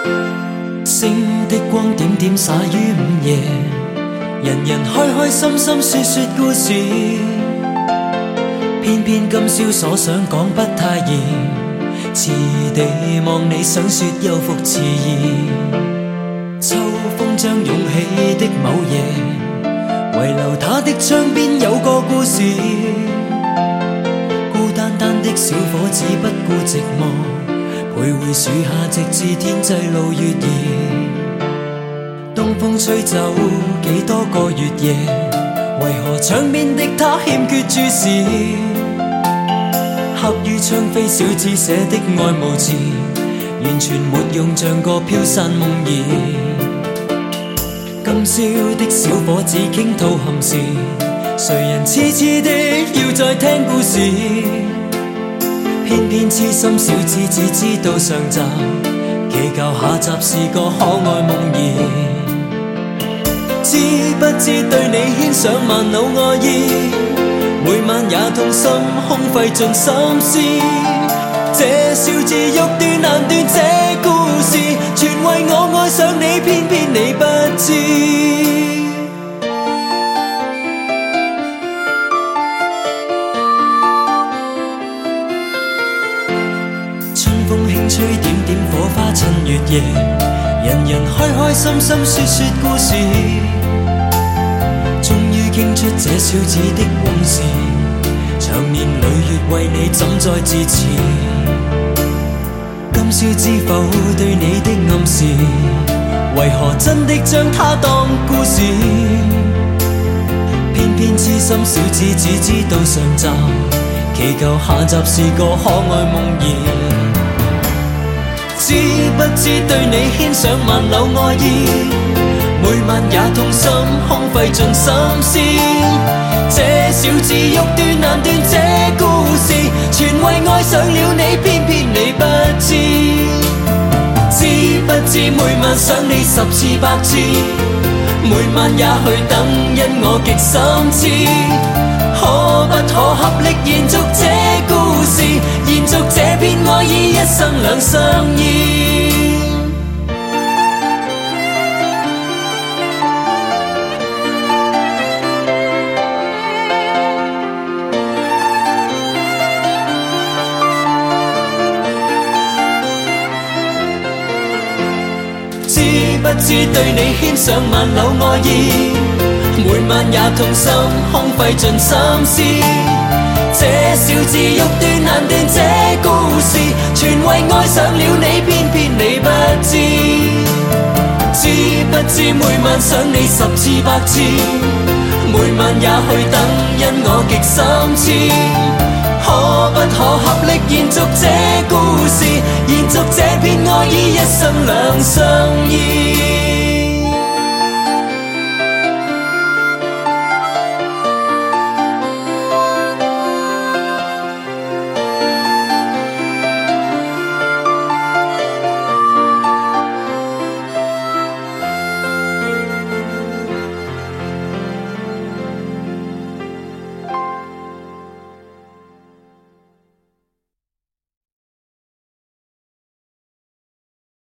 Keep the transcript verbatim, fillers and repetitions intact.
星的光點點灑於午夜，人人開開心心說說故事，偏偏今宵所想講不太易，遲地望你想說又復遲疑。秋風將湧起的某夜，遺留他的窗邊有個故事，孤單單的小伙子不顧寂寞，徘徊樹下直至天際露月兒。東風吹走幾多個月夜，為何窗邊的他欠缺注視？刻於窗扉小字寫的愛無字，完全沒用，像個飄散夢兒。今宵的小伙子傾吐憾事，誰人痴痴的要再聽故事？偏偏痴心小子只知道上集，祈求下集是個可愛夢兒。知不知對你牽上萬縷愛意，每晚也痛心空費盡心思。這小字欲斷難斷，這故事全為我愛上你，偏偏你不知。春風輕吹點點火花襯月夜，人人開開心心說說故事，終於傾出這小子的往事，長年累月為你怎再自持？今宵知否對你的暗示，為何真的將它當故事？偏偏痴心小子只知道上集，祈求下集是個可愛夢兒。知不知對你牽上萬縷愛意，每晚也痛心空費盡心思。這小字欲斷難斷，這故事全為愛上了你，偏偏你不知。知不知每晚想你十次百次，每晚也去等，因我極心知。可不可合力延續這故事，延續這片愛意，一生兩相依。知不知對你牽上萬縷愛意，每晚也痛心空費盡心思。這小字欲斷難斷，這故事全為愛上了你，偏偏你不知。知不知每晚想你十次百次，每晚也去等，因我極心知。可不可合力延續這故事，延續這片愛意，一生兩相依。